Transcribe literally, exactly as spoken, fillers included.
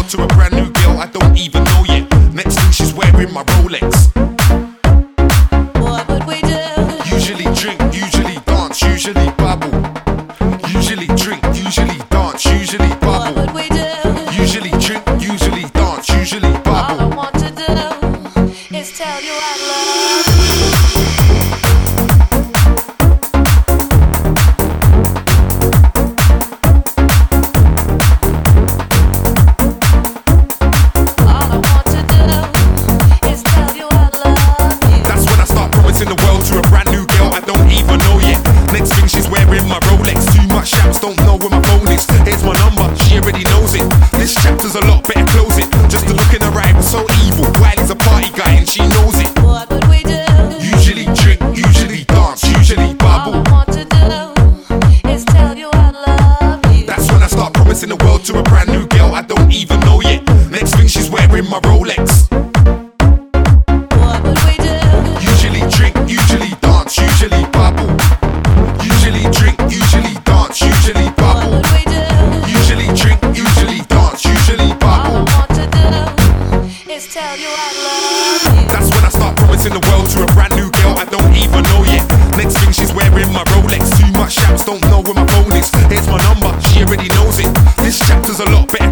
to a brand new girl I don't even know yet. Next thing she's wearing my Rolex. What would we do? Usually drink, usually dance, usually bubble. Usually drink, usually dance, usually What bubble. would we do? Usually drink, usually dance, usually All I bubble. want to do is tell you I love you. All I want to do is tell you I love you. That's when I start promising the world to a brand new girl I don't even know yet. Next thing she's wearing my Rolex. Too much shams, don't know where my phone is. Here's my number, she already knows it. This chapter's a lot, better close it. Just to look in her eye was so evil. Wiley's a party guy and she knows it. What would we do? Usually drink, usually dance, usually All I bubble. want to do is tell you I love you. That's when I start promising the world to a brand new girl I don't even know yet. Next thing she's wearing my Rolex. What would we do? Usually drink, usually dance, usually bubble. Usually drink, usually dance, usually What bubble. would we do? Usually drink, usually dance, usually All I bubble. want to do is tell you I love you. That's when I start promising the world to a brand new girl I don't even know yet. Next thing she's wearing my Rolex. Too much shams, don't know where my phone is. Here's my number, she already knows it. This chapter's a lot better